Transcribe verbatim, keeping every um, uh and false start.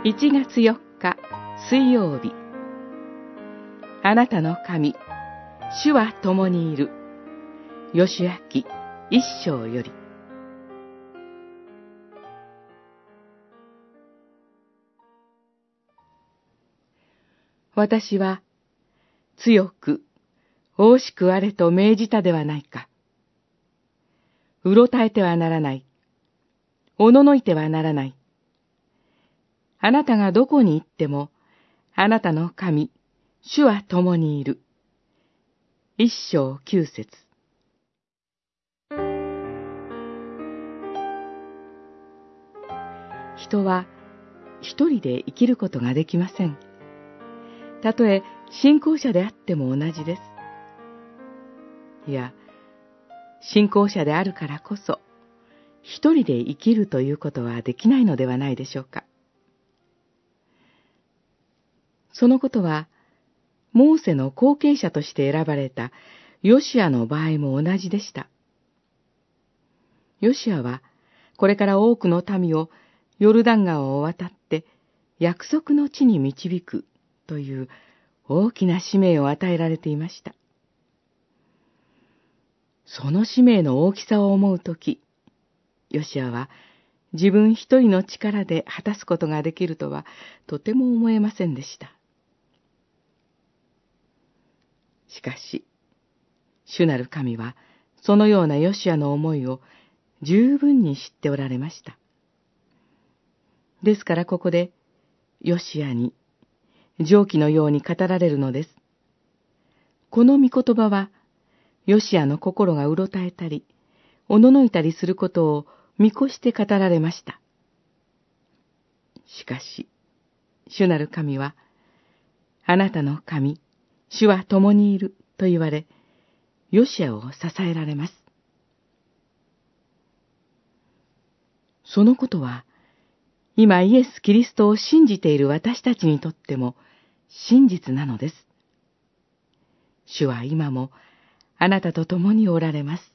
いちがつよっか水曜日。あなたの神、主は共にいる。ヨシュア記一章より。私は強く大しくあれと命じたではないか。うろたえてはならない。おののいてはならない。あなたがどこに行っても、あなたの神、主は共にいる。一章九節。人は一人で生きることができません。たとえ信仰者であっても同じです。いや、信仰者であるからこそ、一人で生きるということはできないのではないでしょうか。そのことは、モーセの後継者として選ばれたヨシュアの場合も同じでした。ヨシュアは、これから多くの民をヨルダン川を渡って約束の地に導くという大きな使命を与えられていました。その使命の大きさを思うとき、ヨシュアは自分一人の力で果たすことができるとはとても思えませんでした。しかし、主なる神はそのようなヨシュアの思いを十分に知っておられました。ですからここでヨシュアに上記のように語られるのです。この御言葉はヨシュアの心がうろたえたり、おののいたりすることを見越して語られました。しかし、主なる神は、あなたの神、主は共にいると言われ、ヨシュアを支えられます。そのことは、今イエス・キリストを信じている私たちにとっても真実なのです。主は今もあなたと共におられます。